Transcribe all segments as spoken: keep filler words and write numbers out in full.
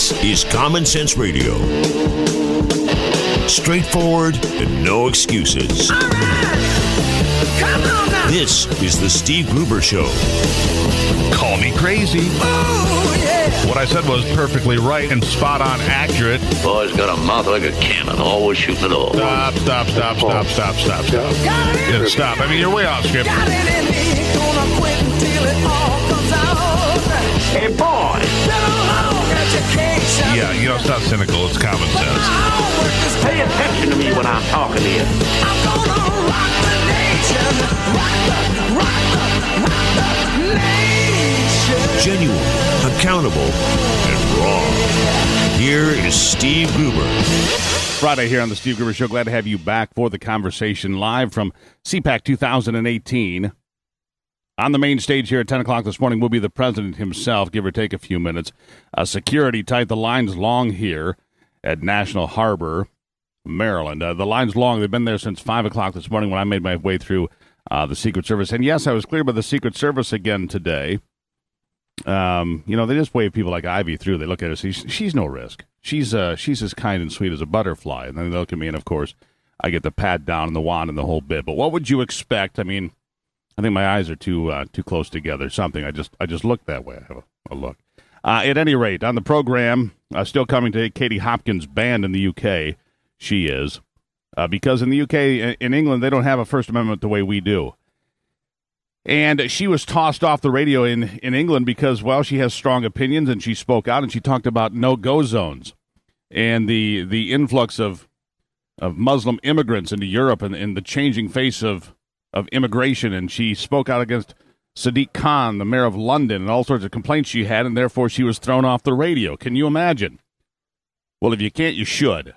This is Common Sense Radio. Straightforward and no excuses. All right. Come on now. This is the Steve Gruber Show. Call me crazy. Oh, yeah. What I said was perfectly right and spot on accurate. Boy's got a mouth like a cannon, always shooting it all. Stop, stop, stop, stop, stop, stop, stop. Got it in Yeah, stop. I mean, you're way off script. Got it in me. Gonna quit until it all comes out. Hey, boy. Been a long education. Yeah, you know, it's not cynical. It's common But sense. my homework is Pay attention to me when I'm talking to you. I'm gonna rock the nation. Rock the, rock the, rock the nation. Genuine, accountable, and raw. Here is Steve Gruber. Friday here on the Steve Gruber Show. Glad to have you back for the conversation live from C PAC two thousand eighteen. On the main stage here at ten o'clock this morning will be the president himself, give or take a few minutes. Uh, security tight. The line's long here at National Harbor, Maryland. Uh, the line's long. They've been there since five o'clock this morning when I made my way through uh, the Secret Service. And, yes, I was cleared by the Secret Service again today. Um, you know, they just wave people like Ivy through. They look at her. She's, she's no risk. She's uh, she's as kind and sweet as a butterfly. And then they look at me, and, of course, I get the pat down and the wand and the whole bit. But what would you expect? I mean, I think my eyes are too uh, too close together. Something. I just I just look that way. I have a, a look. Uh, at any rate, on the program, uh, still coming to Katie Hopkins' band in the U K. She is. Uh, because in the U K, in England, they don't have a First Amendment the way we do. And she was tossed off the radio in, in England because, well, she has strong opinions, and she spoke out, and she talked about no-go zones and the the influx of of Muslim immigrants into Europe and, and the changing face of, of immigration. And she spoke out against Sadiq Khan, the mayor of London, and all sorts of complaints she had, and therefore she was thrown off the radio. Can you imagine? Well, if you can't, you should.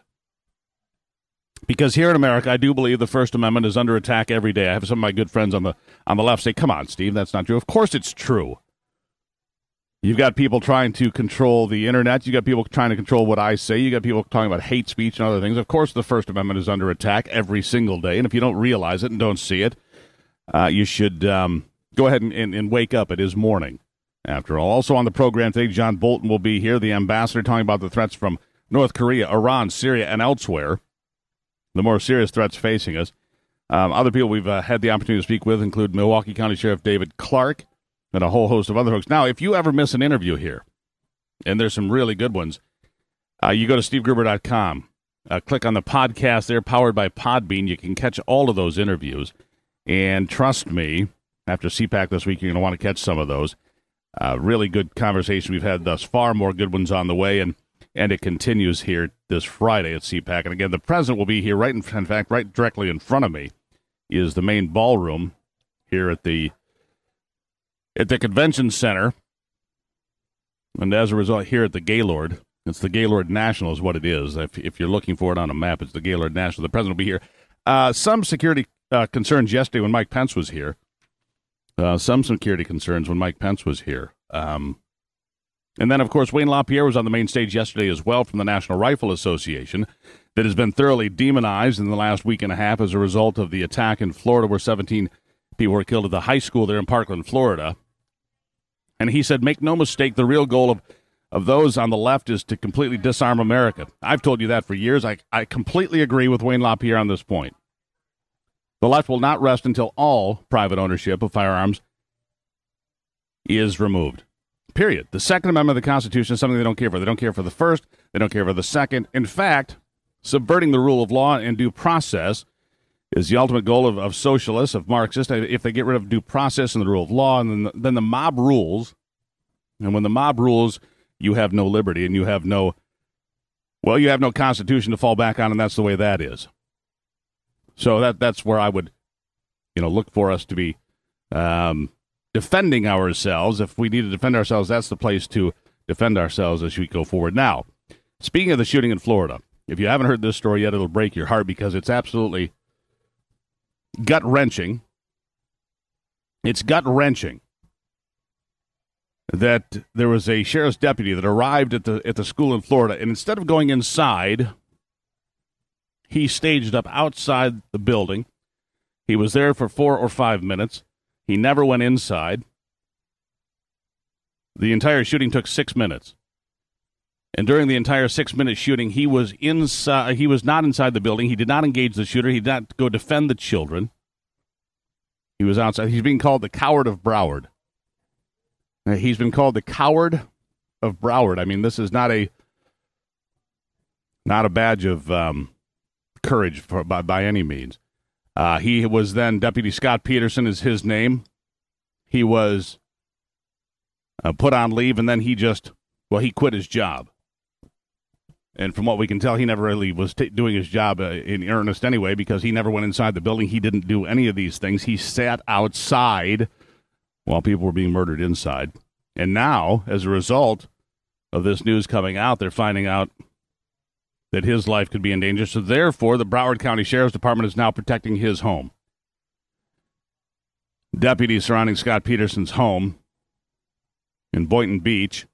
Because here in America, I do believe the First Amendment is under attack every day. I have some of my good friends on the on the left say, come on, Steve, that's not true. Of course it's true. You've got people trying to control the Internet. You've got people trying to control what I say. You've got people talking about hate speech and other things. Of course the First Amendment is under attack every single day. And if you don't realize it and don't see it, uh, you should um, go ahead and, and, and wake up. It is morning, after all. Also on the program today, John Bolton will be here, the ambassador, talking about the threats from North Korea, Iran, Syria, and elsewhere. The more serious threats facing us. Um, other people we've uh, had the opportunity to speak with include Milwaukee County Sheriff David Clark and a whole host of other folks. Now, if you ever miss an interview here, and there's some really good ones, uh, you go to steve gruber dot com. Uh, click on the podcast there, powered by Podbean. You can catch all of those interviews. And trust me, after C PAC this week, you're going to want to catch some of those. Uh, really good conversation we've had thus far. More good ones on the way. And And it continues here this Friday at C PAC. And again, the president will be here right in, in fact, right directly in front of me is the main ballroom here at the at the convention center. And as a result, here at the Gaylord, it's the Gaylord National is what it is. If, if you're looking for it on a map, it's the Gaylord National. The president will be here. Uh, some security uh, concerns yesterday when Mike Pence was here. Uh, some security concerns when Mike Pence was here. Um And then, of course, Wayne LaPierre was on the main stage yesterday as well from the National Rifle Association that has been thoroughly demonized in the last week and a half as a result of the attack in Florida where seventeen people were killed at the high school there in Parkland, Florida. And he said, make no mistake, the real goal of, of those on the left is to completely disarm America. I've told you that for years. I, I completely agree with Wayne LaPierre on this point. The left will not rest until all private ownership of firearms is removed. Period. The Second Amendment of the Constitution is something they don't care for. They don't care for the first. They don't care for the second. In fact, subverting the rule of law and due process is the ultimate goal of, of socialists, of Marxists. If they get rid of due process and the rule of law, and then the, then the mob rules, and when the mob rules, you have no liberty and you have no, well, you have no constitution to fall back on, and that's the way that is. So that that's where I would, you know, look for us to be um, defending ourselves. If we need to defend ourselves, that's the place to defend ourselves as we go forward. Now, speaking of the shooting in Florida, if you haven't heard this story yet, it'll break your heart because it's absolutely gut-wrenching. It's gut-wrenching that there was a sheriff's deputy that arrived at the at the school in Florida, and instead of going inside, he staged up outside the building. He was there for four or five minutes. He never went inside. The entire shooting took six minutes. And during the entire six-minute shooting, he was inside. He was not inside the building. He did not engage the shooter. He did not go defend the children. He was outside. He's being called the coward of Broward. Now, he's been called the coward of Broward. I mean, this is not a not a badge of um, courage for, by, by any means. Uh, he was then Deputy Scott Peterson is his name. He was uh, put on leave, and then he just, well, he quit his job. And from what we can tell, he never really was t- doing his job uh, in earnest anyway, because he never went inside the building. He didn't do any of these things. He sat outside while people were being murdered inside. And now, as a result of this news coming out, they're finding out that his life could be in danger. So therefore, the Broward County Sheriff's Department is now protecting his home. Deputies surrounding Scott Peterson's home in Boynton Beach.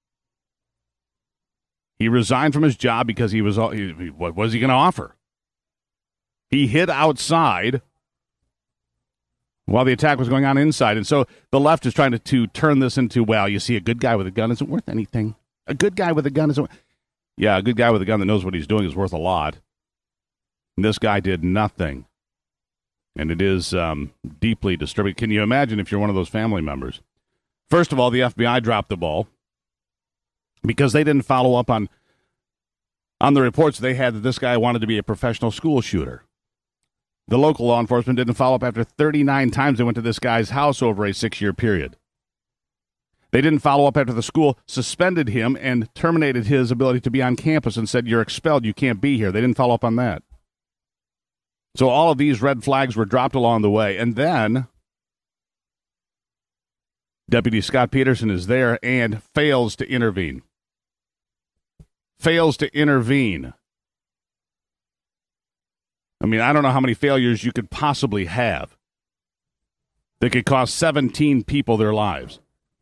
He resigned from his job because he was, he, what was he going to offer? He hid outside while the attack was going on inside. And so the left is trying to, to turn this into, well, you see, a good guy with a gun isn't worth anything. A good guy with a gun isn't, yeah, a good guy with a gun that knows what he's doing is worth a lot. And this guy did nothing. And it is um, deeply disturbing. Can you imagine if you're one of those family members? First of all, the F B I dropped the ball because they didn't follow up on on the reports they had that this guy wanted to be a professional school shooter. The local law enforcement didn't follow up after thirty-nine times they went to this guy's house over a six-year period. They didn't follow up after the school suspended him and terminated his ability to be on campus and said, you're expelled, you can't be here. They didn't follow up on that. So all of these red flags were dropped along the way. And then Deputy Scott Peterson is there and fails to intervene. Fails to intervene. I mean, I don't know how many failures you could possibly have that could cost seventeen people their lives.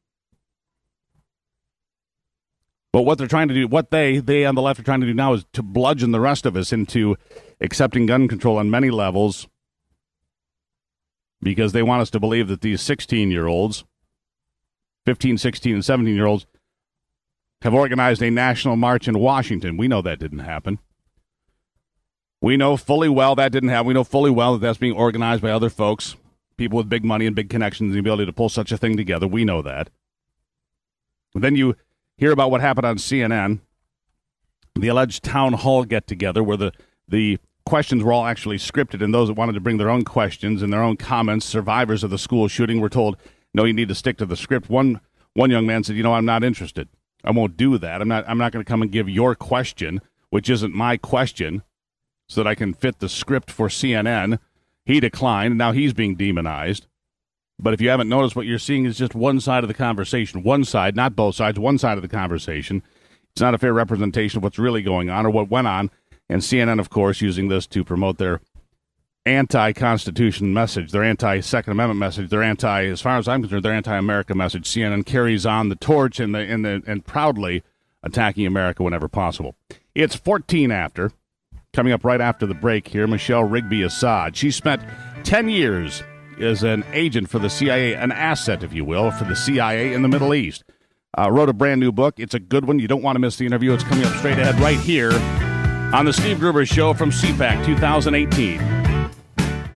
But what they're trying to do, what they, they on the left are trying to do now is to bludgeon the rest of us into accepting gun control on many levels because they want us to believe that these sixteen-year-olds, fifteen, sixteen, and seventeen-year-olds have organized a national march in Washington. We know that didn't happen. We know fully well that didn't happen. We know fully well that that's being organized by other folks, people with big money and big connections and the ability to pull such a thing together. We know that. But then you hear about what happened on C N N, the alleged town hall get-together where the, the questions were all actually scripted, and those that wanted to bring their own questions and their own comments, survivors of the school shooting, were told, no, you need to stick to the script. One one young man said, you know, I'm not interested. I won't do that. I'm not I'm not going to come and give your question, which isn't my question, so that I can fit the script for C N N. He declined, and now he's being demonized. But if you haven't noticed, what you're seeing is just one side of the conversation. One side, not both sides, one side of the conversation. It's not a fair representation of what's really going on or what went on. And C N N, of course, using this to promote their anti-Constitution message, their anti-Second Amendment message, their anti, as far as I'm concerned, their anti-America message. C N N carries on the torch and, the, and, the, and proudly attacking America whenever possible. It's fourteen after. Coming up right after the break here, Michelle Rigby Assad. She spent ten years as an agent for the C I A, an asset, if you will, for the C I A in the Middle East. Uh, wrote a brand new book. It's a good one. You don't want to miss the interview. It's coming up straight ahead right here on the Steve Gruber Show from C PAC twenty eighteen.